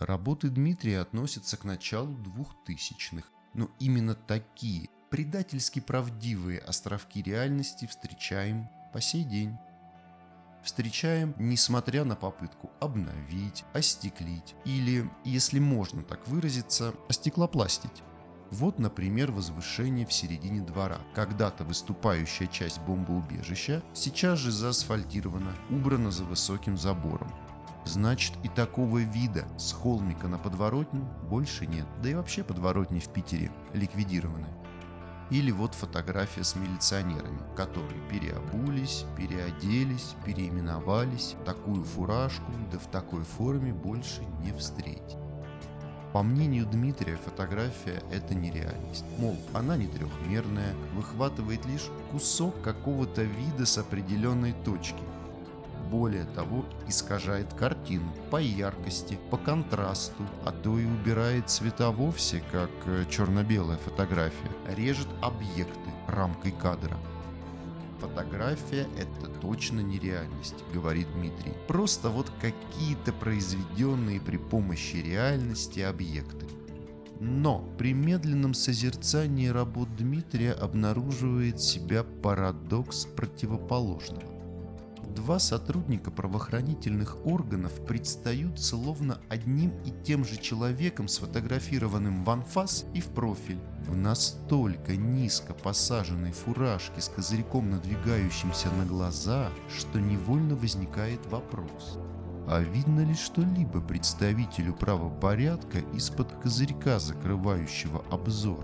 Работы Дмитрия относятся к началу 2000-х, но именно такие предательски правдивые островки реальности встречаем по сей день. Встречаем, несмотря на попытку обновить, остеклить или, если можно так выразиться, остеклопластить. Вот, например, возвышение в середине двора. Когда-то выступающая часть бомбоубежища сейчас же заасфальтирована, убрана за высоким забором. Значит, и такого вида с холмика на подворотню больше нет. Да и вообще подворотни в Питере ликвидированы. Или вот фотография с милиционерами, которые переобулись, переоделись, переименовались. Такую фуражку, да в такой форме больше не встретить. По мнению Дмитрия, фотография – это нереальность. Мол, она не трехмерная, выхватывает лишь кусок какого-то вида с определенной точки. Более того, искажает картину по яркости, по контрасту, а то и убирает цвета вовсе, как черно-белая фотография, режет объекты рамкой кадра. Фотография – это точно нереальность, говорит Дмитрий. Просто вот какие-то произведенные при помощи реальности объекты. Но при медленном созерцании работ Дмитрия обнаруживает себя парадокс противоположного. Два сотрудника правоохранительных органов предстают словно одним и тем же человеком, сфотографированным в анфас и в профиль, в настолько низко посаженной фуражке с козырьком, надвигающимся на глаза, что невольно возникает вопрос: а видно ли что-либо представителю правопорядка из-под козырька, закрывающего обзор?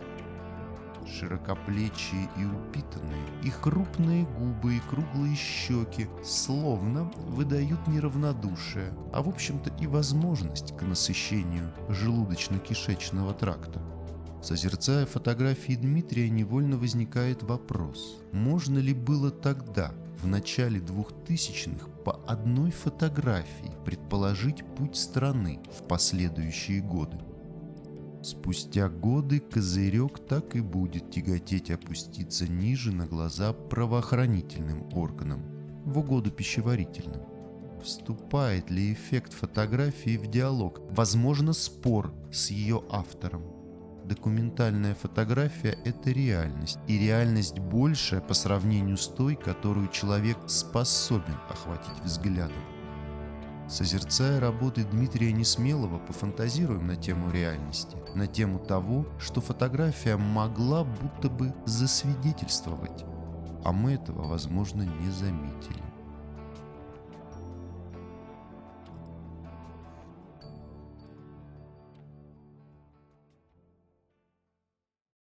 Широкоплечие и упитанные, и крупные губы, и круглые щеки словно выдают неравнодушие, а в общем-то и возможность к насыщению желудочно-кишечного тракта. Созерцая фотографии Дмитрия, невольно возникает вопрос: можно ли было тогда, в начале 2000-х, по одной фотографии предположить путь страны в последующие годы? Спустя годы козырек так и будет тяготеть опуститься ниже на глаза правоохранительным органам в угоду пищеварительным. Вступает ли эффект фотографии в диалог, возможно, спор с ее автором? Документальная фотография – это реальность, и реальность большая по сравнению с той, которую человек способен охватить взглядом. Созерцая работы Дмитрия Несмелого, пофантазируем на тему реальности, на тему того, что фотография могла будто бы засвидетельствовать, а мы этого, возможно, не заметили.